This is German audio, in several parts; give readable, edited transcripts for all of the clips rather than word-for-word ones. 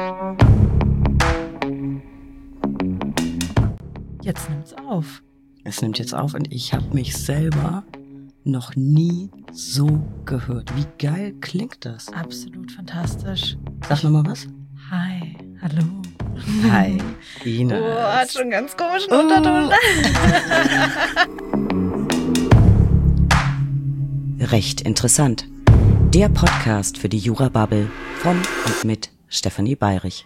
Jetzt nimmt's auf. Es nimmt jetzt auf und ich habe mich selber noch nie so gehört. Wie geil klingt das? Absolut fantastisch. Sag nochmal was. Hi, hallo. Hi, Ines. Oh, hat schon ganz komischen Unterton. Recht interessant. Der Podcast für die Jura-Bubble von und mit Stefanie Bayrich.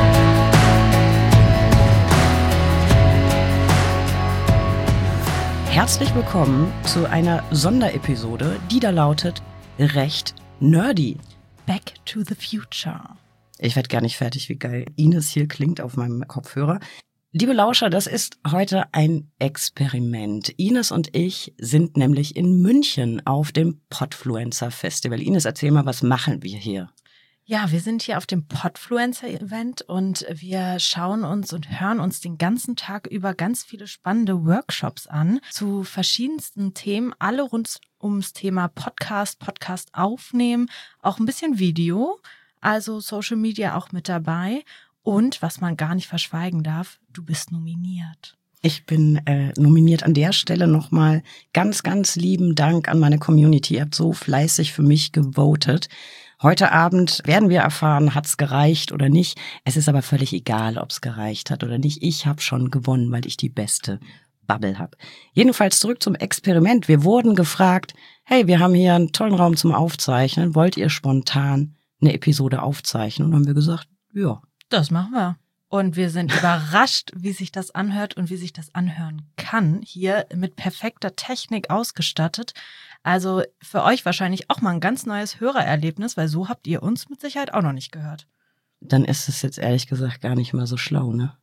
Herzlich willkommen zu einer Sonderepisode, die da lautet Recht nerdy. Back to the future. Ich werde gar nicht fertig, wie geil Ines hier klingt auf meinem Kopfhörer. Liebe Lauscher, das ist heute ein Experiment. Ines und ich sind nämlich in München auf dem Podfluencer Festival. Ines, erzähl mal, was machen wir hier? Ja, wir sind hier auf dem Podfluencer-Event und wir schauen uns und hören uns den ganzen Tag über ganz viele spannende Workshops an zu verschiedensten Themen, alle rund ums Thema Podcast aufnehmen, auch ein bisschen Video, also Social Media auch mit dabei. Und was man gar nicht verschweigen darf, du bist nominiert. Ich bin nominiert. An der Stelle nochmal ganz, ganz lieben Dank an meine Community. Ihr habt so fleißig für mich gewotet. Heute Abend werden wir erfahren, hat's gereicht oder nicht. Es ist aber völlig egal, ob's gereicht hat oder nicht. Ich habe schon gewonnen, weil ich die beste Bubble habe. Jedenfalls zurück zum Experiment. Wir wurden gefragt, hey, wir haben hier einen tollen Raum zum Aufzeichnen. Wollt ihr spontan eine Episode aufzeichnen? Und dann haben wir gesagt, ja. Das machen wir. Und wir sind überrascht, wie sich das anhört und wie sich das anhören kann. Hier mit perfekter Technik ausgestattet. Also für euch wahrscheinlich auch mal ein ganz neues Hörererlebnis, weil so habt ihr uns mit Sicherheit auch noch nicht gehört. Dann ist es jetzt ehrlich gesagt gar nicht mal so schlau, ne?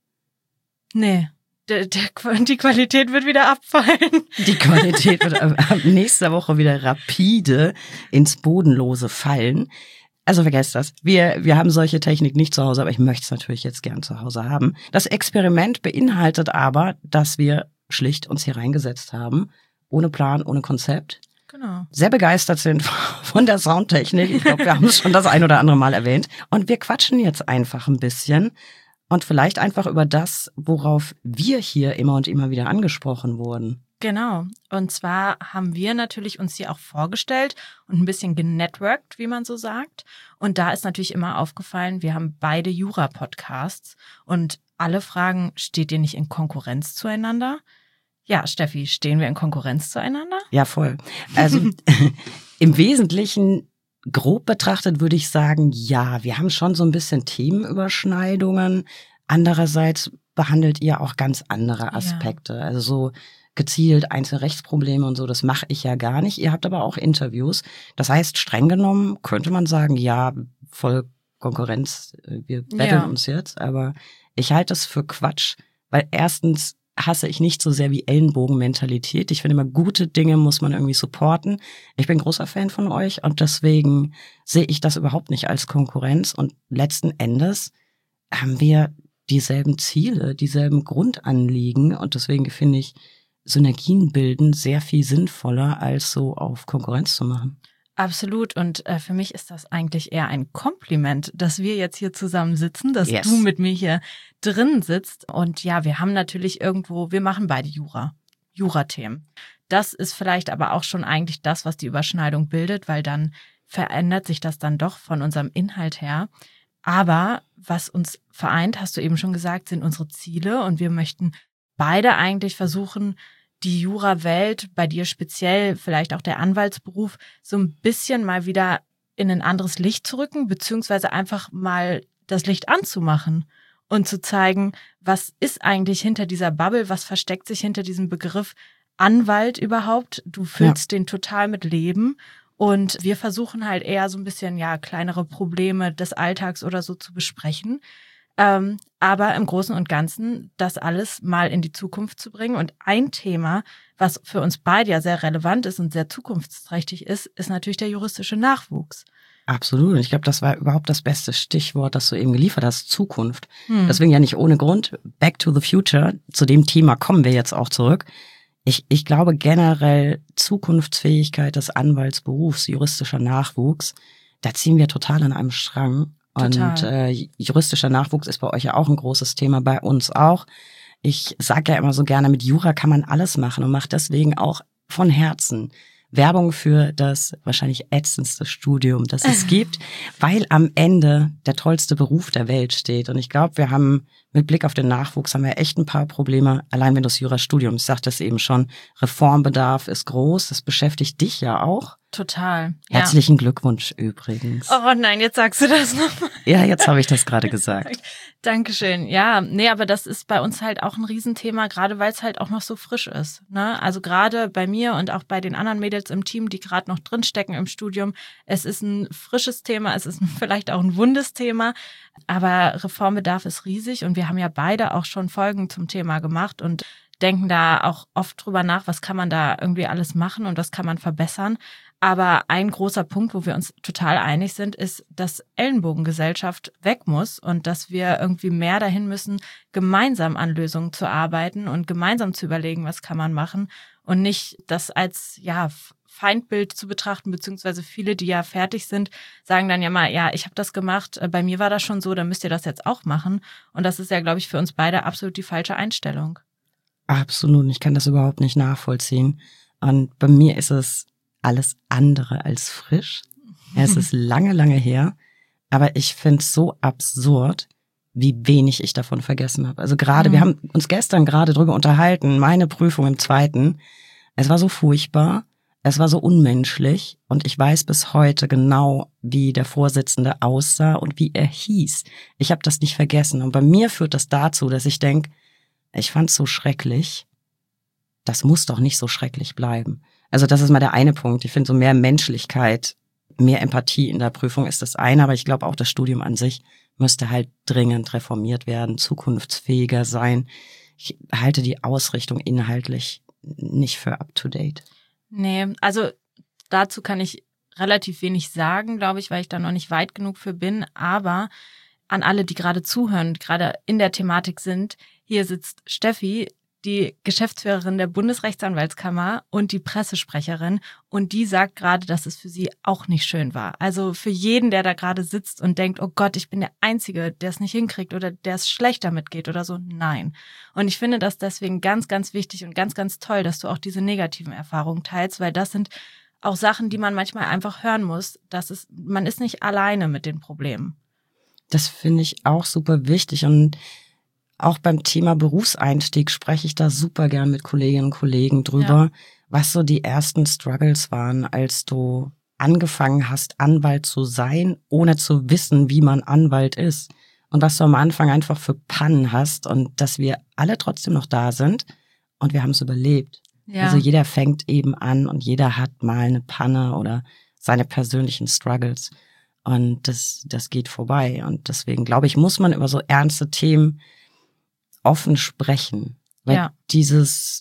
Nee, die Qualität wird wieder abfallen. Die Qualität wird ab nächster Woche wieder rapide ins Bodenlose fallen. Also vergesst das. Wir haben solche Technik nicht zu Hause, aber ich möchte es natürlich jetzt gern zu Hause haben. Das Experiment beinhaltet aber, dass wir schlicht uns hier reingesetzt haben, ohne Plan, ohne Konzept. Genau. Sehr begeistert sind von der Soundtechnik. Ich glaube, wir haben es schon das ein oder andere Mal erwähnt. Und wir quatschen jetzt einfach ein bisschen und vielleicht einfach über das, worauf wir hier immer und immer wieder angesprochen wurden. Genau. Und zwar haben wir natürlich uns hier auch vorgestellt und ein bisschen genetworked, wie man so sagt. Und da ist natürlich immer aufgefallen, wir haben beide Jura-Podcasts und alle fragen, steht ihr nicht in Konkurrenz zueinander? Ja, Steffi, stehen wir in Konkurrenz zueinander? Ja, voll. Also im Wesentlichen, grob betrachtet, würde ich sagen, ja, wir haben schon so ein bisschen Themenüberschneidungen. Andererseits behandelt ihr auch ganz andere Aspekte. Ja. Also so gezielt Einzelrechtsprobleme und so, das mache ich ja gar nicht. Ihr habt aber auch Interviews. Das heißt, streng genommen könnte man sagen, ja, voll Konkurrenz, wir betteln uns jetzt. Aber ich halte das für Quatsch, weil erstens hasse ich nicht so sehr wie Ellenbogenmentalität. Ich finde immer, gute Dinge muss man irgendwie supporten. Ich bin großer Fan von euch und deswegen sehe ich das überhaupt nicht als Konkurrenz. Und letzten Endes haben wir dieselben Ziele, dieselben Grundanliegen und deswegen finde ich, Synergien bilden sehr viel sinnvoller, als so auf Konkurrenz zu machen. Absolut. Und für mich ist das eigentlich eher ein Kompliment, dass wir jetzt hier zusammen sitzen, dass du mit mir hier drin sitzt. Und ja, wir haben natürlich irgendwo, wir machen beide Jura-Themen. Das ist vielleicht aber auch schon eigentlich das, was die Überschneidung bildet, weil dann verändert sich das dann doch von unserem Inhalt her. Aber was uns vereint, hast du eben schon gesagt, sind unsere Ziele. Und wir möchten beide eigentlich versuchen, die Jura-Welt, bei dir speziell vielleicht auch der Anwaltsberuf, so ein bisschen mal wieder in ein anderes Licht zu rücken, beziehungsweise einfach mal das Licht anzumachen und zu zeigen, was ist eigentlich hinter dieser Bubble, was versteckt sich hinter diesem Begriff Anwalt überhaupt. Du füllst den total mit Leben und wir versuchen halt eher so ein bisschen, ja, kleinere Probleme des Alltags oder so zu besprechen. Aber im Großen und Ganzen das alles mal in die Zukunft zu bringen. Und ein Thema, was für uns beide ja sehr relevant ist und sehr zukunftsträchtig ist, ist natürlich der juristische Nachwuchs. Absolut. Und ich glaube, das war überhaupt das beste Stichwort, das du eben geliefert hast, Zukunft. Deswegen ja nicht ohne Grund, Back to the Future, zu dem Thema kommen wir jetzt auch zurück. Ich glaube generell Zukunftsfähigkeit des Anwaltsberufs, juristischer Nachwuchs, da ziehen wir total an einem Strang. Und juristischer Nachwuchs ist bei euch ja auch ein großes Thema, bei uns auch. Ich sage ja immer so gerne, mit Jura kann man alles machen und mache deswegen auch von Herzen Werbung für das wahrscheinlich ätzendste Studium, das es gibt, weil am Ende der tollste Beruf der Welt steht. Und ich glaube, wir haben mit Blick auf den Nachwuchs haben wir echt ein paar Probleme, allein wenn du das Jurastudium, ich sagte es eben schon, Reformbedarf ist groß, das beschäftigt dich ja auch. Total. Herzlichen Glückwunsch übrigens. Oh nein, jetzt sagst du das nochmal. Ja, jetzt habe ich das gerade gesagt. Dankeschön. Ja, nee, aber das ist bei uns halt auch ein Riesenthema, gerade weil es halt auch noch so frisch ist. Ne? Also gerade bei mir und auch bei den anderen Mädels im Team, die gerade noch drinstecken im Studium, es ist ein frisches Thema, es ist vielleicht auch ein wundes Thema, aber Reformbedarf ist riesig und wir haben ja beide auch schon Folgen zum Thema gemacht und denken da auch oft drüber nach, was kann man da irgendwie alles machen und was kann man verbessern. Aber ein großer Punkt, wo wir uns total einig sind, ist, dass Ellenbogengesellschaft weg muss und dass wir irgendwie mehr dahin müssen, gemeinsam an Lösungen zu arbeiten und gemeinsam zu überlegen, was kann man machen und nicht das als Feindbild zu betrachten, beziehungsweise viele, die ja fertig sind, sagen dann ja mal, ja, ich habe das gemacht, bei mir war das schon so, dann müsst ihr das jetzt auch machen. Und das ist ja, glaube ich, für uns beide absolut die falsche Einstellung. Absolut, ich kann das überhaupt nicht nachvollziehen. Und bei mir ist es alles andere als frisch. Es ist lange, lange her. Aber ich finde es so absurd, wie wenig ich davon vergessen habe. Also gerade, wir haben uns gestern gerade drüber unterhalten, meine Prüfung im 2. Es war so furchtbar, es war so unmenschlich und ich weiß bis heute genau, wie der Vorsitzende aussah und wie er hieß. Ich habe das nicht vergessen. Und bei mir führt das dazu, dass ich denke, ich fand's so schrecklich, das muss doch nicht so schrecklich bleiben. Also das ist mal der eine Punkt. Ich finde so mehr Menschlichkeit, mehr Empathie in der Prüfung ist das eine, aber ich glaube auch das Studium an sich müsste halt dringend reformiert werden, zukunftsfähiger sein. Ich halte die Ausrichtung inhaltlich nicht für up-to-date. Nee, also dazu kann ich relativ wenig sagen, glaube ich, weil ich da noch nicht weit genug für bin, aber an alle, die gerade zuhören, gerade in der Thematik sind, hier sitzt Steffi, die Geschäftsführerin der Bundesrechtsanwaltskammer und die Pressesprecherin und die sagt gerade, dass es für sie auch nicht schön war. Also für jeden, der da gerade sitzt und denkt, oh Gott, ich bin der Einzige, der es nicht hinkriegt oder der es schlecht damit geht oder so, nein. Und ich finde das deswegen ganz, ganz wichtig und ganz, ganz toll, dass du auch diese negativen Erfahrungen teilst, weil das sind auch Sachen, die man manchmal einfach hören muss. Man ist nicht alleine mit den Problemen. Das finde ich auch super wichtig und auch beim Thema Berufseinstieg spreche ich da super gern mit Kolleginnen und Kollegen drüber, was so die ersten Struggles waren, als du angefangen hast, Anwalt zu sein, ohne zu wissen, wie man Anwalt ist. Und was du am Anfang einfach für Pannen hast und dass wir alle trotzdem noch da sind und wir haben es überlebt. Ja. Also jeder fängt eben an und jeder hat mal eine Panne oder seine persönlichen Struggles. Und das geht vorbei. Und deswegen, glaube ich, muss man über so ernste Themen offen sprechen, weil dieses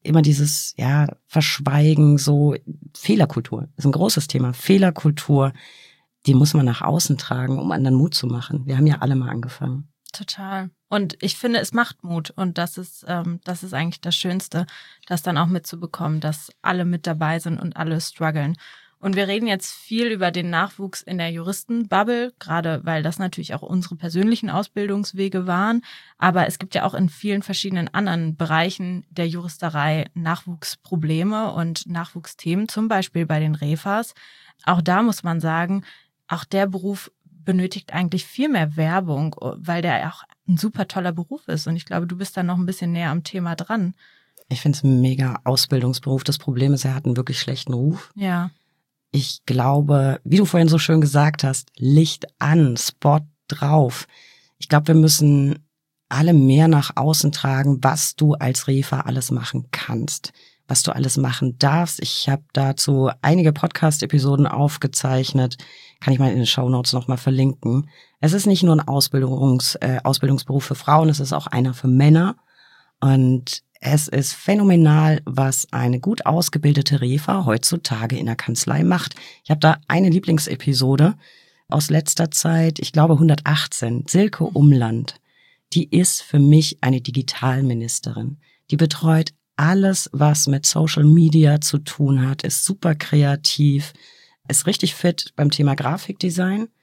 Verschweigen, so Fehlerkultur ist ein großes Thema. Fehlerkultur, die muss man nach außen tragen, um anderen Mut zu machen. Wir haben ja alle mal angefangen. Total. Und ich finde, es macht Mut und das ist eigentlich das Schönste, das dann auch mitzubekommen, dass alle mit dabei sind und alle strugglen. Und wir reden jetzt viel über den Nachwuchs in der Juristenbubble, gerade weil das natürlich auch unsere persönlichen Ausbildungswege waren. Aber es gibt ja auch in vielen verschiedenen anderen Bereichen der Juristerei Nachwuchsprobleme und Nachwuchsthemen, zum Beispiel bei den Refas. Auch da muss man sagen, auch der Beruf benötigt eigentlich viel mehr Werbung, weil der auch ein super toller Beruf ist. Und ich glaube, du bist da noch ein bisschen näher am Thema dran. Ich finde es ein mega Ausbildungsberuf. Das Problem ist, er hat einen wirklich schlechten Ruf. Ja. Ich glaube, wie du vorhin so schön gesagt hast, Licht an, Spot drauf. Ich glaube, wir müssen alle mehr nach außen tragen, was du als Refa alles machen kannst, was du alles machen darfst. Ich habe dazu einige Podcast-Episoden aufgezeichnet, kann ich mal in den Shownotes nochmal verlinken. Es ist nicht nur ein Ausbildungsberuf für Frauen, es ist auch einer für Männer. Und es ist phänomenal, was eine gut ausgebildete Refa heutzutage in der Kanzlei macht. Ich habe da eine Lieblingsepisode aus letzter Zeit, ich glaube 118, Silke Umland. Die ist für mich eine Digitalministerin. Die betreut alles, was mit Social Media zu tun hat, ist super kreativ, ist richtig fit beim Thema Grafikdesign.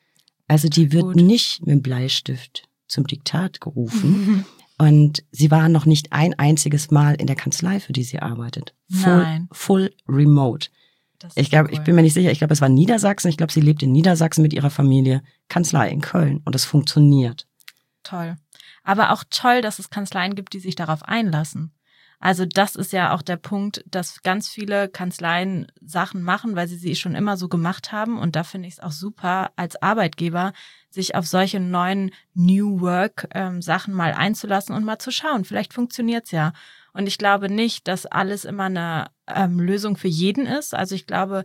Also die wird nicht mit dem Bleistift zum Diktat gerufen. Und sie war noch nicht ein einziges Mal in der Kanzlei, für die sie arbeitet. Full remote. Ich glaube, ich bin mir nicht sicher, ich glaube, es war Niedersachsen. Ich glaube, sie lebt in Niedersachsen mit ihrer Familie, Kanzlei in Köln. Und es funktioniert. Toll. Aber auch toll, dass es Kanzleien gibt, die sich darauf einlassen. Also das ist ja auch der Punkt, dass ganz viele Kanzleien Sachen machen, weil sie schon immer so gemacht haben. Und da finde ich es auch super, als Arbeitgeber sich auf solche neuen New Work Sachen mal einzulassen und mal zu schauen. Vielleicht funktioniert's ja. Und ich glaube nicht, dass alles immer eine Lösung für jeden ist. Also ich glaube,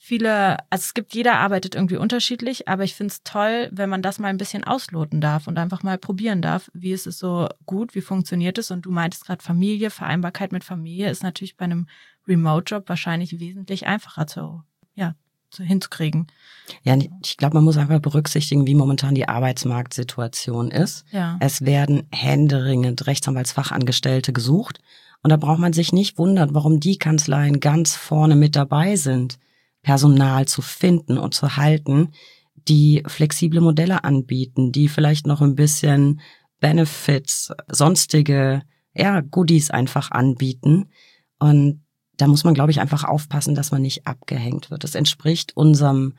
jeder arbeitet irgendwie unterschiedlich, aber ich finde es toll, wenn man das mal ein bisschen ausloten darf und einfach mal probieren darf, wie ist es so gut, wie funktioniert es? Und du meintest gerade Familie, Vereinbarkeit mit Familie ist natürlich bei einem Remote-Job wahrscheinlich wesentlich einfacher hinzukriegen. Ja, ich glaube, man muss einfach berücksichtigen, wie momentan die Arbeitsmarktsituation ist. Ja. Es werden händeringend Rechtsanwaltsfachangestellte gesucht und da braucht man sich nicht wundern, warum die Kanzleien ganz vorne mit dabei sind, Personal zu finden und zu halten, die flexible Modelle anbieten, die vielleicht noch ein bisschen Benefits, sonstige Goodies einfach anbieten. Und da muss man, glaube ich, einfach aufpassen, dass man nicht abgehängt wird. Es entspricht unserem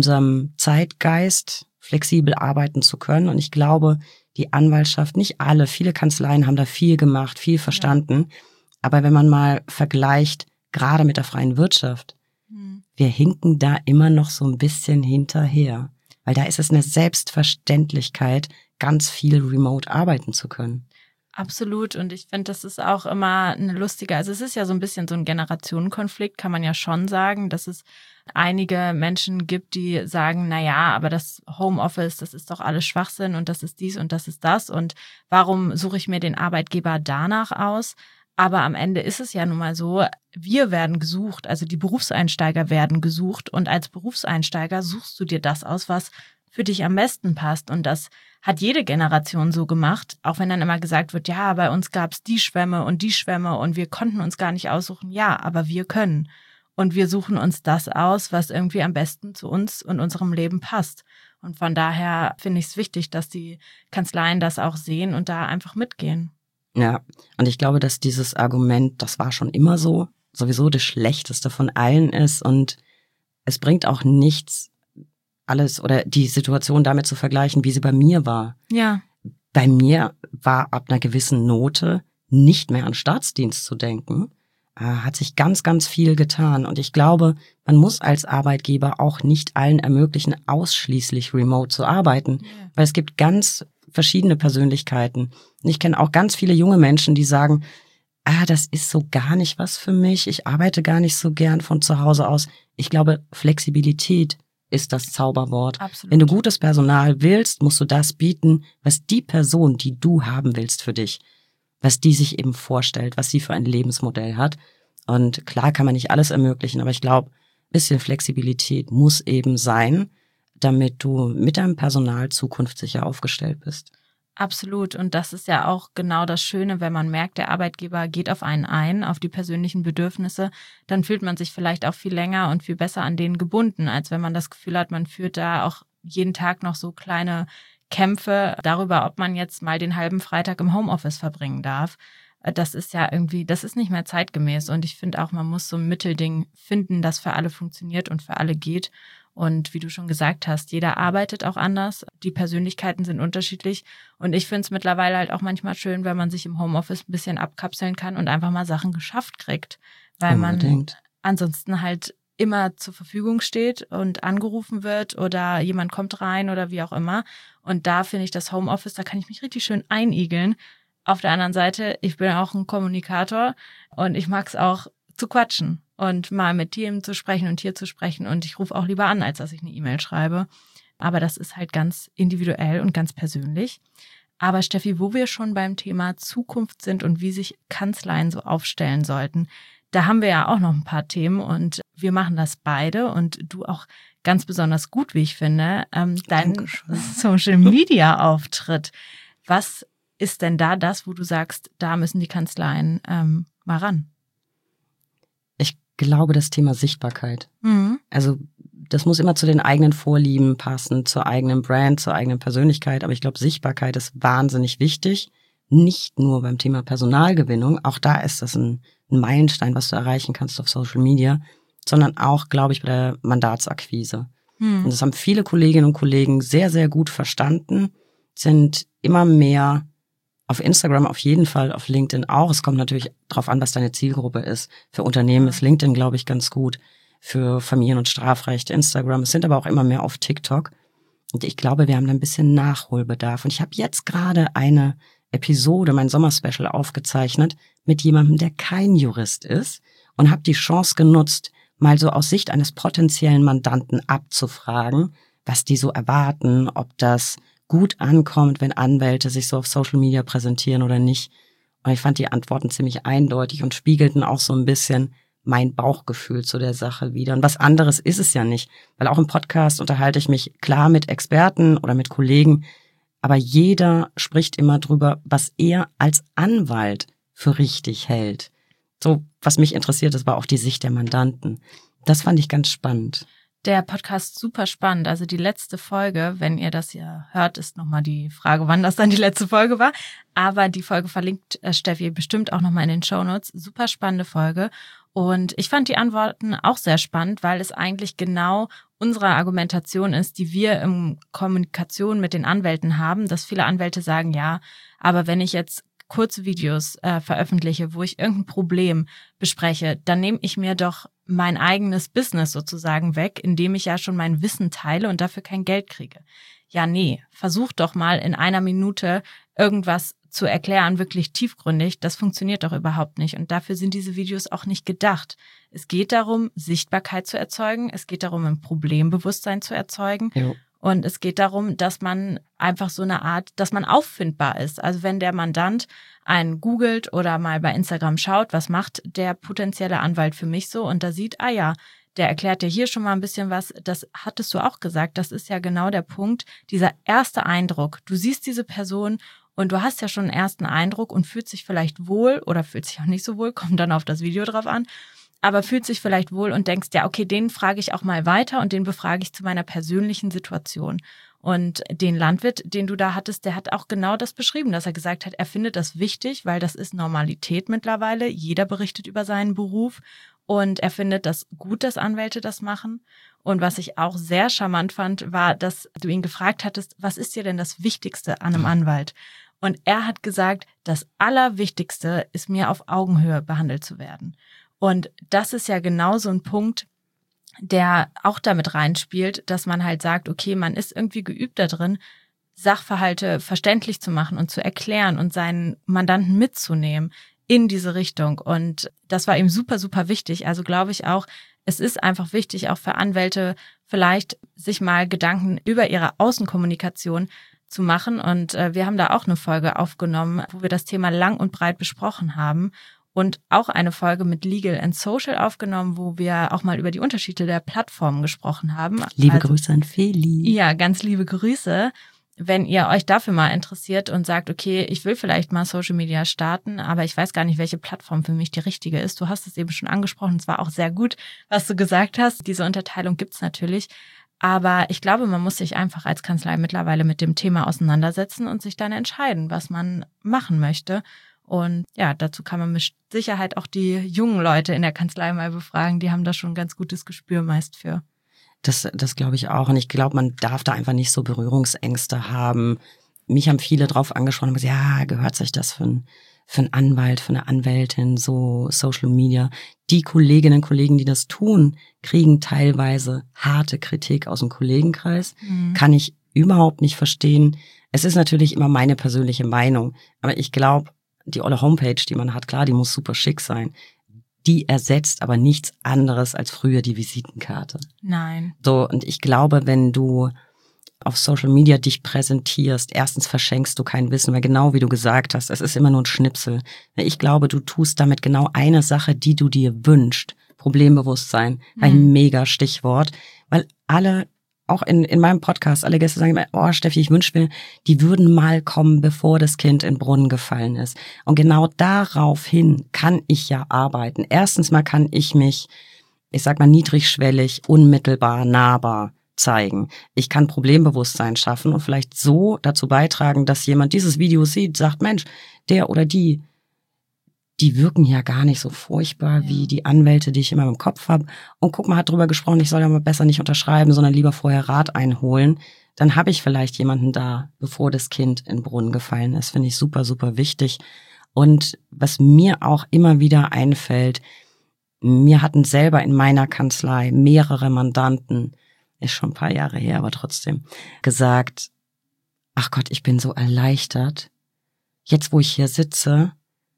Zeitgeist, flexibel arbeiten zu können. Und ich glaube, die Anwaltschaft, nicht alle, viele Kanzleien haben da viel gemacht, viel verstanden. Ja. Aber wenn man mal vergleicht, gerade mit der freien Wirtschaft, wir hinken da immer noch so ein bisschen hinterher. Weil da ist es eine Selbstverständlichkeit, ganz viel remote arbeiten zu können. Absolut. Und ich finde, das ist auch immer eine lustige, also es ist ja so ein bisschen so ein Generationenkonflikt, kann man ja schon sagen, dass es einige Menschen gibt, die sagen, na ja, aber das Homeoffice, das ist doch alles Schwachsinn und das ist dies und das ist das und warum suche ich mir den Arbeitgeber danach aus? Aber am Ende ist es ja nun mal so, wir werden gesucht, also die Berufseinsteiger werden gesucht und als Berufseinsteiger suchst du dir das aus, was für dich am besten passt. Und das hat jede Generation so gemacht, auch wenn dann immer gesagt wird, ja, bei uns gab's die Schwämme und wir konnten uns gar nicht aussuchen. Ja, aber wir können. Und wir suchen uns das aus, was irgendwie am besten zu uns und unserem Leben passt. Und von daher finde ich es wichtig, dass die Kanzleien das auch sehen und da einfach mitgehen. Ja, und ich glaube, dass dieses Argument, das war schon immer so, sowieso das Schlechteste von allen ist und es bringt auch nichts, alles oder die Situation damit zu vergleichen, wie sie bei mir war. Ja. Bei mir war ab einer gewissen Note nicht mehr an Staatsdienst zu denken. Hat sich ganz, ganz viel getan. Und ich glaube, man muss als Arbeitgeber auch nicht allen ermöglichen, ausschließlich remote zu arbeiten. Ja. Weil es gibt ganz verschiedene Persönlichkeiten. Und ich kenne auch ganz viele junge Menschen, die sagen, das ist so gar nicht was für mich. Ich arbeite gar nicht so gern von zu Hause aus. Ich glaube, Flexibilität ist das Zauberwort. Absolut. Wenn du gutes Personal willst, musst du das bieten, was die Person, die du haben willst für dich, was die sich eben vorstellt, was sie für ein Lebensmodell hat. Und klar kann man nicht alles ermöglichen, aber ich glaube, ein bisschen Flexibilität muss eben sein, damit du mit deinem Personal zukunftssicher aufgestellt bist. Absolut. Und das ist ja auch genau das Schöne, wenn man merkt, der Arbeitgeber geht auf einen ein, auf die persönlichen Bedürfnisse, dann fühlt man sich vielleicht auch viel länger und viel besser an denen gebunden, als wenn man das Gefühl hat, man führt da auch jeden Tag noch so kleine Kämpfe darüber, ob man jetzt mal den halben Freitag im Homeoffice verbringen darf. Das ist ja irgendwie, das ist nicht mehr zeitgemäß. Und ich finde auch, man muss so ein Mittelding finden, das für alle funktioniert und für alle geht. Und wie du schon gesagt hast, jeder arbeitet auch anders. Die Persönlichkeiten sind unterschiedlich. Und ich finde es mittlerweile halt auch manchmal schön, wenn man sich im Homeoffice ein bisschen abkapseln kann und einfach mal Sachen geschafft kriegt. Weil man ansonsten halt immer zur Verfügung steht und angerufen wird oder jemand kommt rein oder wie auch immer. Und da finde ich das Homeoffice, da kann ich mich richtig schön einigeln. Auf der anderen Seite, ich bin auch ein Kommunikator und ich mag es auch zu quatschen und mal mit Team zu sprechen und hier zu sprechen. Und ich rufe auch lieber an, als dass ich eine E-Mail schreibe. Aber das ist halt ganz individuell und ganz persönlich. Aber Steffi, wo wir schon beim Thema Zukunft sind und wie sich Kanzleien so aufstellen sollten, da haben wir ja auch noch ein paar Themen und wir machen das beide und du auch ganz besonders gut, wie ich finde, dein Social-Media-Auftritt. Was ist denn da das, wo du sagst, da müssen die Kanzleien mal ran? Ich glaube, das Thema Sichtbarkeit. Mhm. Also das muss immer zu den eigenen Vorlieben passen, zur eigenen Brand, zur eigenen Persönlichkeit. Aber ich glaube, Sichtbarkeit ist wahnsinnig wichtig. Nicht nur beim Thema Personalgewinnung. Auch da ist das ein Meilenstein, was du erreichen kannst auf Social Media, sondern auch, glaube ich, bei der Mandatsakquise. Und das haben viele Kolleginnen und Kollegen sehr, sehr gut verstanden, sind immer mehr auf Instagram auf jeden Fall, auf LinkedIn auch. Es kommt natürlich drauf an, was deine Zielgruppe ist. Für Unternehmen ist LinkedIn, glaube ich, ganz gut. Für Familien- und Strafrecht Instagram. Es sind aber auch immer mehr auf TikTok. Und ich glaube, wir haben da ein bisschen Nachholbedarf. Und ich habe jetzt gerade eine Episode, mein Sommerspecial, aufgezeichnet mit jemandem, der kein Jurist ist und habe die Chance genutzt, mal so aus Sicht eines potenziellen Mandanten abzufragen, was die so erwarten, ob das gut ankommt, wenn Anwälte sich so auf Social Media präsentieren oder nicht. Und ich fand die Antworten ziemlich eindeutig und spiegelten auch so ein bisschen mein Bauchgefühl zu der Sache wieder. Und was anderes ist es ja nicht, weil auch im Podcast unterhalte ich mich klar mit Experten oder mit Kollegen, aber jeder spricht immer drüber, was er als Anwalt für richtig hält. So, was mich interessiert, das war auch die Sicht der Mandanten. Das fand ich ganz spannend. Der Podcast super spannend. Also die letzte Folge, wenn ihr das ja hört, ist nochmal die Frage, wann das dann die letzte Folge war. Aber die Folge verlinkt Steffi bestimmt auch nochmal in den Shownotes. Super spannende Folge. Und ich fand die Antworten auch sehr spannend, weil es eigentlich genau unsere Argumentation ist, die wir in Kommunikation mit den Anwälten haben, dass viele Anwälte sagen, ja, aber wenn ich jetzt kurze Videos veröffentliche, wo ich irgendein Problem bespreche, dann nehme ich mir doch mein eigenes Business sozusagen weg, indem ich ja schon mein Wissen teile und dafür kein Geld kriege. Ja, nee, versuch doch mal in einer Minute irgendwas zu erklären, wirklich tiefgründig. Das funktioniert doch überhaupt nicht. Und dafür sind diese Videos auch nicht gedacht. Es geht darum, Sichtbarkeit zu erzeugen. Es geht darum, ein Problembewusstsein zu erzeugen. Jo. Und es geht darum, dass man einfach so eine Art, dass man auffindbar ist. Also wenn der Mandant einen googelt oder mal bei Instagram schaut, was macht der potenzielle Anwalt für mich so? Und da sieht, ah ja, der erklärt dir hier schon mal ein bisschen was. Das hattest du auch gesagt. Das ist ja genau der Punkt. Dieser erste Eindruck. Du siehst diese Person und du hast ja schon einen ersten Eindruck und fühlst dich vielleicht wohl oder fühlt sich auch nicht so wohl, kommt dann auf das Video drauf an. Aber fühlt sich vielleicht wohl und denkst, ja, okay, den frage ich auch mal weiter und den befrage ich zu meiner persönlichen Situation. Und den Landwirt, den du da hattest, der hat auch genau das beschrieben, dass er gesagt hat, er findet das wichtig, weil das ist Normalität mittlerweile. Jeder berichtet über seinen Beruf und er findet das gut, dass Anwälte das machen. Und was ich auch sehr charmant fand, war, dass du ihn gefragt hattest, was ist dir denn das Wichtigste an einem Anwalt? Und er hat gesagt, das Allerwichtigste ist mir auf Augenhöhe behandelt zu werden. Und das ist ja genau so ein Punkt, der auch damit reinspielt, dass man halt sagt, okay, man ist irgendwie geübt da drin, Sachverhalte verständlich zu machen und zu erklären und seinen Mandanten mitzunehmen in diese Richtung. Und das war ihm super, super wichtig. Also glaube ich auch, es ist einfach wichtig, auch für Anwälte vielleicht sich mal Gedanken über ihre Außenkommunikation zu machen. Und wir haben da auch eine Folge aufgenommen, wo wir das Thema lang und breit besprochen haben. Und auch eine Folge mit Legal and Social aufgenommen, wo wir auch mal über die Unterschiede der Plattformen gesprochen haben. Liebe Grüße an Feli. Ja, ganz liebe Grüße. Wenn ihr euch dafür mal interessiert und sagt, okay, ich will vielleicht mal Social Media starten, aber ich weiß gar nicht, welche Plattform für mich die richtige ist. Du hast es eben schon angesprochen, es war auch sehr gut, was du gesagt hast. Diese Unterteilung gibt's natürlich. Aber ich glaube, man muss sich einfach als Kanzlei mittlerweile mit dem Thema auseinandersetzen und sich dann entscheiden, was man machen möchte. Und ja, dazu kann man mit Sicherheit auch die jungen Leute in der Kanzlei mal befragen. Die haben da schon ein ganz gutes Gespür meist für. Das glaube ich auch. Und ich glaube, man darf da einfach nicht so Berührungsängste haben. Mich haben viele drauf angesprochen und gesagt, ja, gehört sich das für einen Anwalt, für eine Anwältin, so Social Media. Die Kolleginnen und Kollegen, die das tun, kriegen teilweise harte Kritik aus dem Kollegenkreis. Kann ich überhaupt nicht verstehen. Es ist natürlich immer meine persönliche Meinung. Aber ich glaube, die olle Homepage, die man hat, klar, die muss super schick sein. Die ersetzt aber nichts anderes als früher die Visitenkarte. Nein. So, und ich glaube, wenn du auf Social Media dich präsentierst, erstens verschenkst du kein Wissen, weil genau wie du gesagt hast, es ist immer nur ein Schnipsel. Ich glaube, du tust damit genau eine Sache, die du dir wünschst. Problembewusstsein, ein mega Stichwort, weil alle, auch in meinem Podcast, alle Gäste sagen immer, oh Steffi, ich wünsche mir, die würden mal kommen, bevor das Kind in den Brunnen gefallen ist. Und genau daraufhin kann ich ja arbeiten. Erstens mal kann ich mich ich sag mal, niedrigschwellig, unmittelbar, nahbar zeigen. Ich kann Problembewusstsein schaffen und vielleicht so dazu beitragen, dass jemand dieses Video sieht, sagt, Mensch, der oder die wirken ja gar nicht so furchtbar wie die Anwälte, die ich immer im Kopf habe. Und guck mal, hat drüber gesprochen, ich soll ja mal besser nicht unterschreiben, sondern lieber vorher Rat einholen. Dann habe ich vielleicht jemanden da, bevor das Kind in den Brunnen gefallen ist. Finde ich super, super wichtig. Und was mir auch immer wieder einfällt, mir hatten selber in meiner Kanzlei mehrere Mandanten, ist schon ein paar Jahre her, aber trotzdem, gesagt, ach Gott, ich bin so erleichtert. Jetzt, wo ich hier sitze,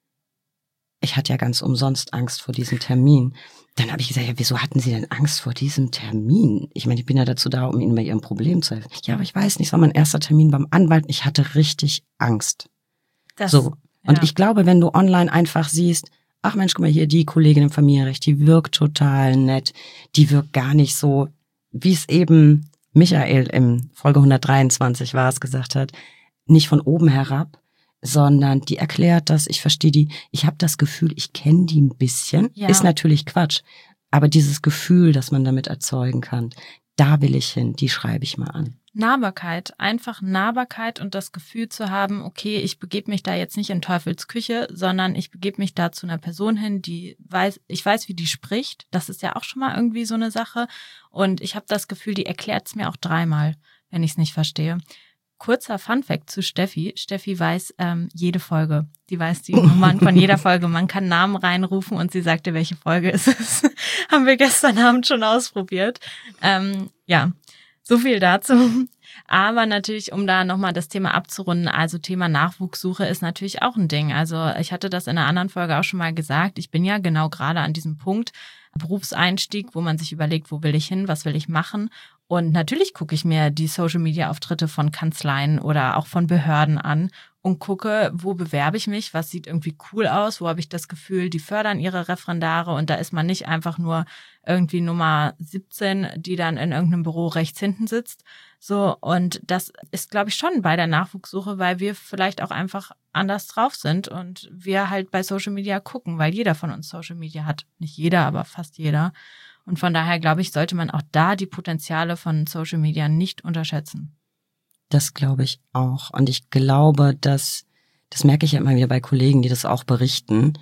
ich hatte ja ganz umsonst Angst vor diesem Termin. Dann habe ich gesagt, ja, wieso hatten Sie denn Angst vor diesem Termin? Ich meine, ich bin ja dazu da, um Ihnen bei Ihrem Problem zu helfen. Ja, aber ich weiß nicht, es war mein erster Termin beim Anwalt. Ich hatte richtig Angst. So. Und ich glaube, wenn du online einfach siehst, ach Mensch, guck mal hier, die Kollegin im Familienrecht, die wirkt total nett. Die wirkt gar nicht so, wie es eben Michael im Folge 123 war, es gesagt hat, nicht von oben herab, sondern die erklärt das, ich verstehe die, ich habe das Gefühl, ich kenne die ein bisschen, ist natürlich Quatsch, aber dieses Gefühl, das man damit erzeugen kann, da will ich hin, die schreibe ich mal an. Nahbarkeit, einfach Nahbarkeit und das Gefühl zu haben, okay, ich begebe mich da jetzt nicht in Teufels Küche, sondern ich begebe mich da zu einer Person hin, ich weiß, wie die spricht. Das ist ja auch schon mal irgendwie so eine Sache. Und ich habe das Gefühl, die erklärt es mir auch 3-mal, wenn ich es nicht verstehe. Kurzer Funfact zu Steffi. Steffi weiß jede Folge. Die weiß die Nummern von jeder Folge. Man kann Namen reinrufen und sie sagte, welche Folge es ist. Haben wir gestern Abend schon ausprobiert. So viel dazu. Aber natürlich, um da nochmal das Thema abzurunden, also Thema Nachwuchssuche ist natürlich auch ein Ding. Also ich hatte das in einer anderen Folge auch schon mal gesagt. Ich bin ja genau gerade an diesem Punkt, Berufseinstieg, wo man sich überlegt, wo will ich hin, was will ich machen. Und natürlich gucke ich mir die Social-Media-Auftritte von Kanzleien oder auch von Behörden an und gucke, wo bewerbe ich mich, was sieht irgendwie cool aus, wo habe ich das Gefühl, die fördern ihre Referendare und da ist man nicht einfach nur irgendwie Nummer 17, die dann in irgendeinem Büro rechts hinten sitzt. So, und das ist, glaube ich, schon bei der Nachwuchssuche, weil wir vielleicht auch einfach anders drauf sind und wir halt bei Social Media gucken, weil jeder von uns Social Media hat. Nicht jeder, aber fast jeder. Und von daher, glaube ich, sollte man auch da die Potenziale von Social Media nicht unterschätzen. Das glaube ich auch. Und ich glaube, das merke ich ja immer wieder bei Kollegen, die das auch berichten.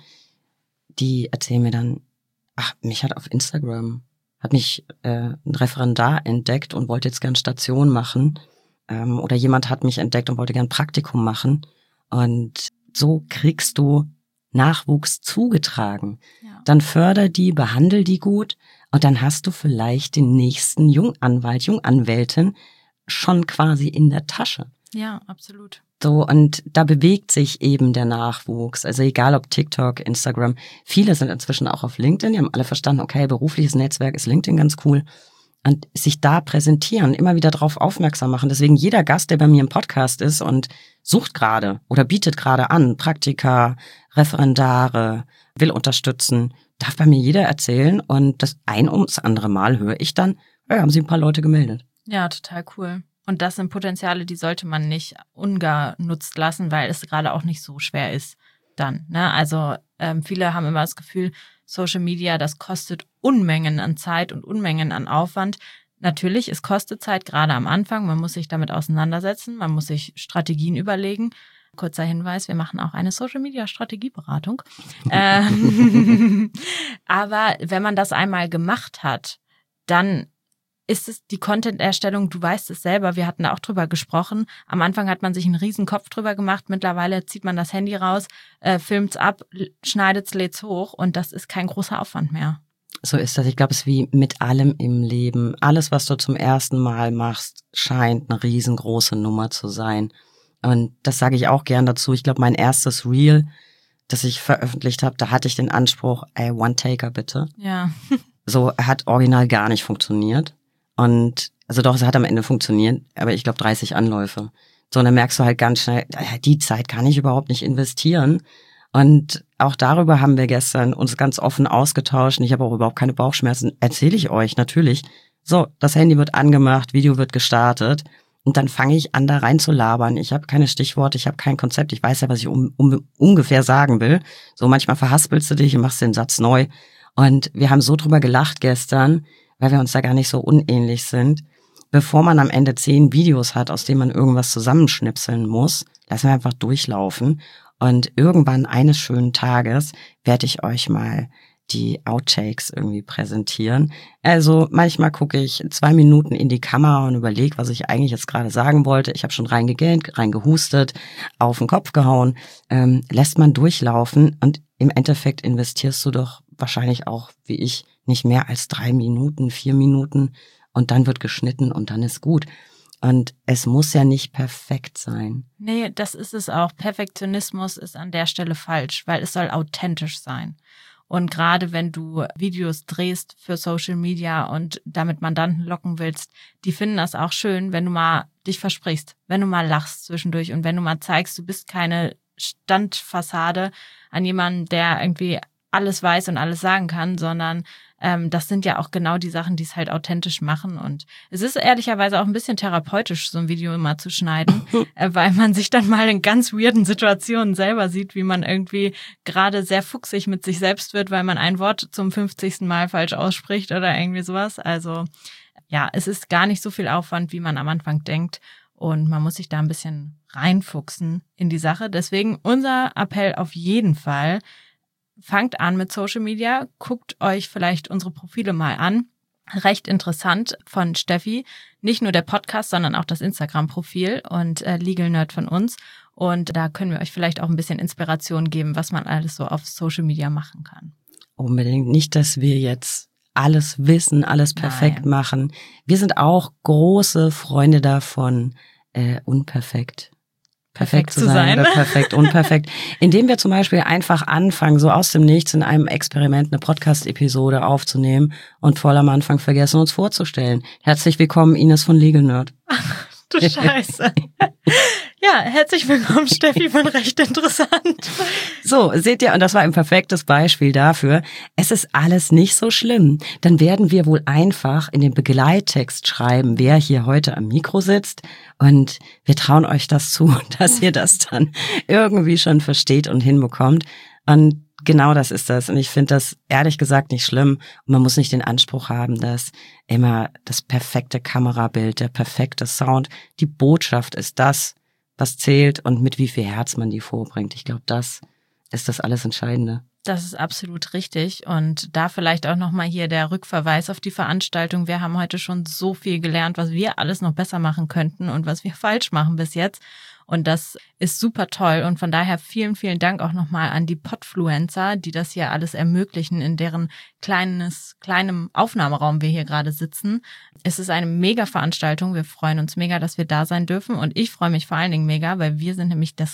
Die erzählen mir dann, ach, mich hat auf Instagram, hat mich ein Referendar entdeckt und wollte jetzt gern Station machen. Oder jemand hat mich entdeckt und wollte gern Praktikum machen. Und so kriegst du Nachwuchs zugetragen. Ja. Dann förder die, behandel die gut und dann hast du vielleicht den nächsten Junganwalt, Junganwältin schon quasi in der Tasche. Ja, absolut. So, und da bewegt sich eben der Nachwuchs. Also egal ob TikTok, Instagram. Viele sind inzwischen auch auf LinkedIn. Die haben alle verstanden, okay, berufliches Netzwerk ist LinkedIn ganz cool. Und sich da präsentieren, immer wieder darauf aufmerksam machen. Deswegen jeder Gast, der bei mir im Podcast ist und sucht gerade oder bietet gerade an, Praktika, Referendare, will unterstützen, darf bei mir jeder erzählen. Und das ein ums andere Mal höre ich dann, ja, haben sich ein paar Leute gemeldet. Ja, total cool. Und das sind Potenziale, die sollte man nicht ungenutzt lassen, weil es gerade auch nicht so schwer ist dann. Ne? Also viele haben immer das Gefühl, Social Media, das kostet Unmengen an Zeit und Unmengen an Aufwand. Natürlich, es kostet Zeit, gerade am Anfang. Man muss sich damit auseinandersetzen, man muss sich Strategien überlegen. Kurzer Hinweis, wir machen auch eine Social-Media-Strategieberatung. Aber wenn man das einmal gemacht hat, dann ist es die Content-Erstellung, du weißt es selber, wir hatten da auch drüber gesprochen. Am Anfang hat man sich einen riesen Kopf drüber gemacht, mittlerweile zieht man das Handy raus, filmt's ab, schneidet's, lädt's hoch und das ist kein großer Aufwand mehr. So ist das. Ich glaube, es ist wie mit allem im Leben. Alles, was du zum ersten Mal machst, scheint eine riesengroße Nummer zu sein. Und das sage ich auch gern dazu. Ich glaube, mein erstes Reel, das ich veröffentlicht habe, da hatte ich den Anspruch, One-Taker bitte. Ja. So hat original gar nicht funktioniert. Und also doch, es hat am Ende funktioniert, aber ich glaube 30 Anläufe. So, und dann merkst du halt ganz schnell, die Zeit kann ich überhaupt nicht investieren. Und auch darüber haben wir gestern uns ganz offen ausgetauscht. Und ich habe auch überhaupt keine Bauchschmerzen. Erzähle ich euch natürlich. So, das Handy wird angemacht, Video wird gestartet. Und dann fange ich an, da rein zu labern. Ich habe keine Stichworte, ich habe kein Konzept. Ich weiß ja, was ich ungefähr sagen will. So, manchmal verhaspelst du dich und machst den Satz neu. Und wir haben so drüber gelacht gestern, weil wir uns da gar nicht so unähnlich sind. Bevor man am Ende 10 Videos hat, aus denen man irgendwas zusammenschnipseln muss, lassen wir einfach durchlaufen. Und irgendwann eines schönen Tages werde ich euch mal die Outtakes irgendwie präsentieren. Also manchmal gucke ich 2 Minuten in die Kamera und überlege, was ich eigentlich jetzt gerade sagen wollte. Ich habe schon reingegähnt, reingehustet, auf den Kopf gehauen. Lässt man durchlaufen und im Endeffekt investierst du doch wahrscheinlich auch, wie ich, nicht mehr als 3 Minuten, 4 Minuten und dann wird geschnitten und dann ist gut. Und es muss ja nicht perfekt sein. Nee, das ist es auch. Perfektionismus ist an der Stelle falsch, weil es soll authentisch sein. Und gerade wenn du Videos drehst für Social Media und damit Mandanten locken willst, die finden das auch schön, wenn du mal dich versprichst, wenn du mal lachst zwischendurch und wenn du mal zeigst, du bist keine Standfassade an jemanden, der irgendwie alles weiß und alles sagen kann, sondern das sind ja auch genau die Sachen, die es halt authentisch machen. Und es ist ehrlicherweise auch ein bisschen therapeutisch, so ein Video immer zu schneiden, weil man sich dann mal in ganz weirden Situationen selber sieht, wie man irgendwie gerade sehr fuchsig mit sich selbst wird, weil man ein Wort zum 50. Mal falsch ausspricht oder irgendwie sowas. Also ja, es ist gar nicht so viel Aufwand, wie man am Anfang denkt. Und man muss sich da ein bisschen reinfuchsen in die Sache. Deswegen unser Appell auf jeden Fall: Fangt an mit Social Media, guckt euch vielleicht unsere Profile mal an. Recht interessant von Steffi. Nicht nur der Podcast, sondern auch das Instagram-Profil und Legal Nerd von uns. Und da können wir euch vielleicht auch ein bisschen Inspiration geben, was man alles so auf Social Media machen kann. Unbedingt nicht, dass wir jetzt alles wissen, alles perfekt machen. Wir sind auch große Freunde davon, unperfekt. Perfekt zu sein oder perfekt, unperfekt. Indem wir zum Beispiel einfach anfangen, so aus dem Nichts in einem Experiment eine Podcast-Episode aufzunehmen und voll am Anfang vergessen, uns vorzustellen. Herzlich willkommen, Ines von Legal Nerd. Ach, du Scheiße. Ja, herzlich willkommen, Steffi von Recht Interessant. So, seht ihr, und das war ein perfektes Beispiel dafür. Es ist alles nicht so schlimm. Dann werden wir wohl einfach in den Begleittext schreiben, wer hier heute am Mikro sitzt. Und wir trauen euch das zu, dass ihr das dann irgendwie schon versteht und hinbekommt. Und genau das ist das. Und ich finde das ehrlich gesagt nicht schlimm. Und man muss nicht den Anspruch haben, dass immer das perfekte Kamerabild, der perfekte Sound, die Botschaft ist das, was zählt und mit wie viel Herz man die vorbringt. Ich glaube, das ist das alles Entscheidende. Das ist absolut richtig. Und da vielleicht auch nochmal hier der Rückverweis auf die Veranstaltung. Wir haben heute schon so viel gelernt, was wir alles noch besser machen könnten und was wir falsch machen bis jetzt. Und das ist super toll. Und von daher vielen, vielen Dank auch nochmal an die Podfluencer, die das hier alles ermöglichen, in deren kleinem Aufnahmeraum wir hier gerade sitzen. Es ist eine mega Veranstaltung. Wir freuen uns mega, dass wir da sein dürfen. Und ich freue mich vor allen Dingen mega, weil wir sind nämlich das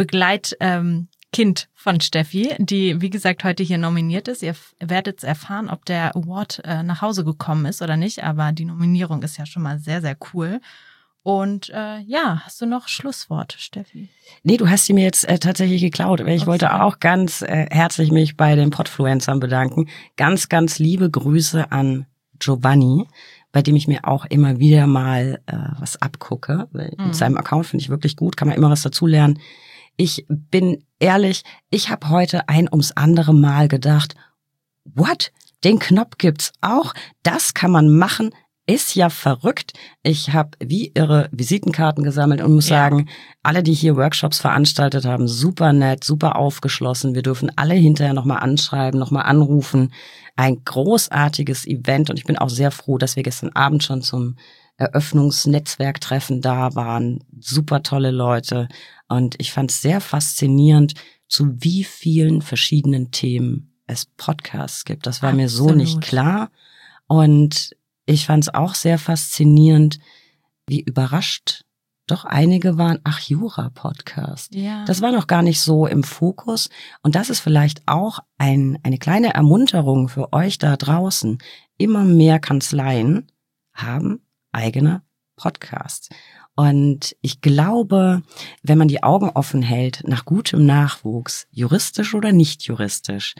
Kind von Steffi, die, wie gesagt, heute hier nominiert ist. Ihr werdet erfahren, ob der Award nach Hause gekommen ist oder nicht. Aber die Nominierung ist ja schon mal sehr, sehr cool. Und ja, hast du noch Schlussworte, Steffi? Nee, du hast sie mir jetzt tatsächlich geklaut. Ich wollte auch ganz herzlich mich bei den Podfluencern bedanken. Ganz, ganz liebe Grüße an Giovanni, bei dem ich mir auch immer wieder mal was abgucke. Mit seinem Account finde ich wirklich gut, kann man immer was dazulernen. Ich bin ehrlich, ich habe heute ein ums andere Mal gedacht, what? Den Knopf gibt's auch? Das kann man machen? Ist ja verrückt. Ich habe wie irre Visitenkarten gesammelt und muss sagen, alle, die hier Workshops veranstaltet haben, super nett, super aufgeschlossen. Wir dürfen alle hinterher nochmal anschreiben, nochmal anrufen. Ein großartiges Event und ich bin auch sehr froh, dass wir gestern Abend schon zum Eröffnungsnetzwerktreffen da waren. Super tolle Leute und ich fand es sehr faszinierend, zu wie vielen verschiedenen Themen es Podcasts gibt. Das war mir so nicht klar und ich fand es auch sehr faszinierend, wie überrascht doch einige waren. Ach, Jura-Podcast. Ja. Das war noch gar nicht so im Fokus. Und das ist vielleicht auch eine kleine Ermunterung für euch da draußen. Immer mehr Kanzleien haben eigene Podcasts. Und ich glaube, wenn man die Augen offen hält nach gutem Nachwuchs, juristisch oder nicht juristisch,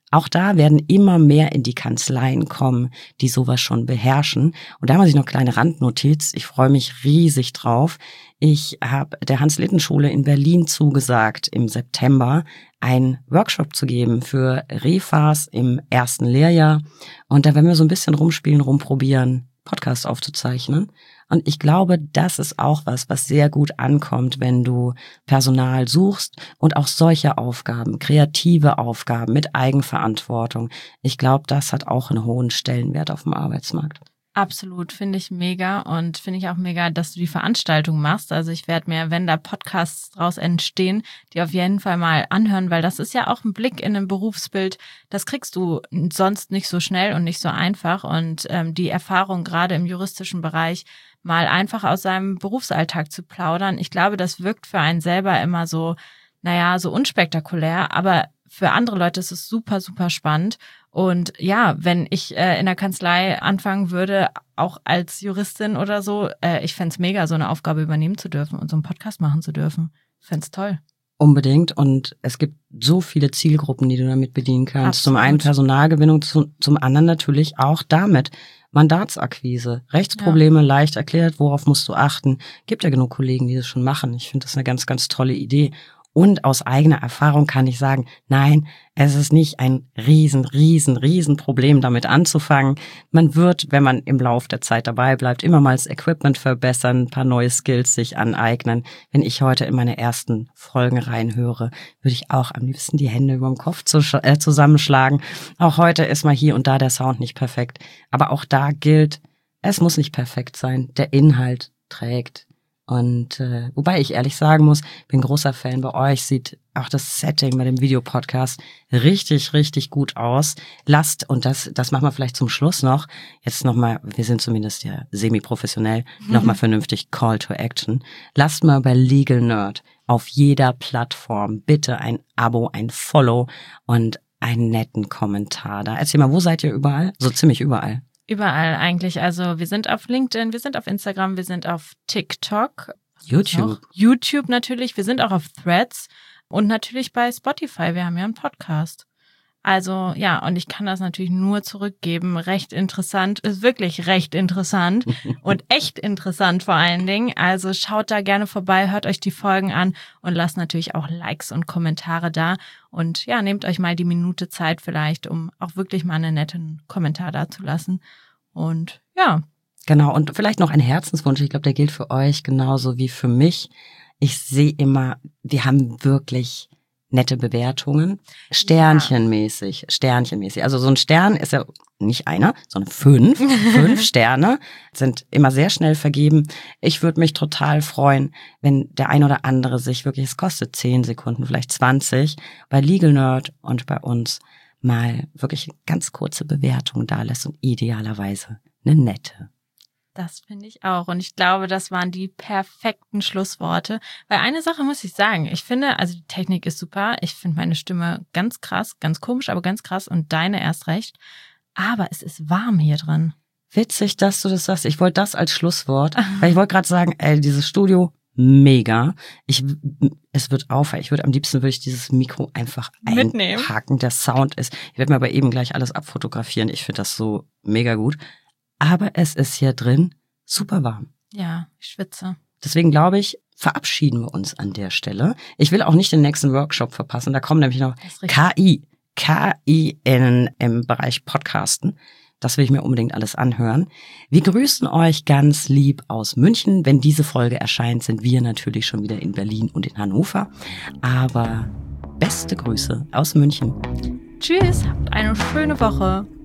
Auch da werden immer mehr in die Kanzleien kommen, die sowas schon beherrschen. Und da muss ich noch eine kleine Randnotiz. Ich freue mich riesig drauf. Ich habe der Hans-Litten-Schule in Berlin zugesagt, im September einen Workshop zu geben für Refas im 1. Lehrjahr. Und da werden wir so ein bisschen rumspielen, rumprobieren, Podcast aufzuzeichnen. Und ich glaube, das ist auch was sehr gut ankommt, wenn du Personal suchst und auch solche Aufgaben, kreative Aufgaben mit Eigenverantwortung. Ich glaube, das hat auch einen hohen Stellenwert auf dem Arbeitsmarkt. Absolut, finde ich mega und finde ich auch mega, dass du die Veranstaltung machst. Also ich werde mir, wenn da Podcasts draus entstehen, die auf jeden Fall mal anhören, weil das ist ja auch ein Blick in ein Berufsbild, das kriegst du sonst nicht so schnell und nicht so einfach. Und die Erfahrung gerade im juristischen Bereich, mal einfach aus seinem Berufsalltag zu plaudern, ich glaube, das wirkt für einen selber immer so, so unspektakulär, aber für andere Leute ist es super, super spannend. Und ja, wenn ich in der Kanzlei anfangen würde, auch als Juristin oder so, ich fände es mega, so eine Aufgabe übernehmen zu dürfen und so einen Podcast machen zu dürfen. Fände es toll. Unbedingt. Und es gibt so viele Zielgruppen, die du damit bedienen kannst. Absolut. Zum einen Personalgewinnung, zum anderen natürlich auch damit Mandatsakquise. Rechtsprobleme leicht erklärt, worauf musst du achten. Gibt ja genug Kollegen, die das schon machen. Ich finde das eine ganz, ganz tolle Idee. Und aus eigener Erfahrung kann ich sagen, nein, es ist nicht ein riesen Problem, damit anzufangen. Man wird, wenn man im Lauf der Zeit dabei bleibt, immer mal das Equipment verbessern, ein paar neue Skills sich aneignen. Wenn ich heute in meine ersten Folgen reinhöre, würde ich auch am liebsten die Hände über dem Kopf zusammenschlagen. Auch heute ist mal hier und da der Sound nicht perfekt. Aber auch da gilt, es muss nicht perfekt sein. Der Inhalt trägt. Und wobei ich ehrlich sagen muss, bin großer Fan, bei euch sieht auch das Setting bei dem Videopodcast richtig gut aus. Lasst, und das machen wir vielleicht zum Schluss noch, jetzt nochmal, wir sind zumindest ja semi-professionell, nochmal vernünftig Call to Action. Lasst mal bei Legal Nerd auf jeder Plattform bitte ein Abo, ein Follow und einen netten Kommentar da. Erzähl mal, wo seid ihr überall? So ziemlich überall. Überall eigentlich. Also wir sind auf LinkedIn, wir sind auf Instagram, wir sind auf TikTok. YouTube natürlich. Wir sind auch auf Threads und natürlich bei Spotify. Wir haben ja einen Podcast. Also ja, und ich kann das natürlich nur zurückgeben. Recht interessant, ist wirklich recht interessant und echt interessant vor allen Dingen. Also schaut da gerne vorbei, hört euch die Folgen an und lasst natürlich auch Likes und Kommentare da. Und ja, nehmt euch mal die Minute Zeit vielleicht, um auch wirklich mal einen netten Kommentar da zu lassen. Und ja. Genau, und vielleicht noch ein Herzenswunsch. Ich glaube, der gilt für euch genauso wie für mich. Ich sehe immer, wir haben wirklich nette Bewertungen, Sternchenmäßig. Also so ein Stern ist ja nicht einer, sondern 5. 5 Sterne sind immer sehr schnell vergeben. Ich würde mich total freuen, wenn der ein oder andere sich wirklich, es kostet 10 Sekunden, vielleicht 20, bei Legal Nerd und bei uns mal wirklich ganz kurze Bewertung da lässt und idealerweise eine nette. Das finde ich auch. Und ich glaube, das waren die perfekten Schlussworte. Weil eine Sache muss ich sagen, ich finde, also die Technik ist super. Ich finde meine Stimme ganz krass, ganz komisch, aber ganz krass und deine erst recht. Aber es ist warm hier drin. Witzig, dass du das sagst. Ich wollte das als Schlusswort, weil ich wollte gerade sagen, dieses Studio, mega. Es wird aufhören. Am liebsten würde ich dieses Mikro einfach einpacken. Der Sound ist, ich werde mir aber eben gleich alles abfotografieren. Ich finde das so mega gut. Aber es ist hier drin super warm. Ja, ich schwitze. Deswegen glaube ich, verabschieden wir uns an der Stelle. Ich will auch nicht den nächsten Workshop verpassen. Da kommen nämlich noch KI im Bereich Podcasten. Das will ich mir unbedingt alles anhören. Wir grüßen euch ganz lieb aus München. Wenn diese Folge erscheint, sind wir natürlich schon wieder in Berlin und in Hannover. Aber beste Grüße aus München. Tschüss, habt eine schöne Woche.